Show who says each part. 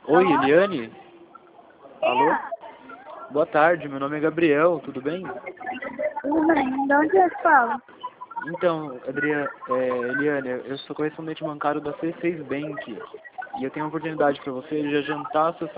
Speaker 1: Oi, Eliane?
Speaker 2: Quem
Speaker 1: Alô?
Speaker 2: é?
Speaker 1: Boa tarde, meu nome é Gabriel, tudo bem?
Speaker 2: Tudo bem. De onde você fala?
Speaker 1: Então, Eliane, eu sou correspondente bancário da C6 Bank e eu tenho uma oportunidade para você de adiantar seu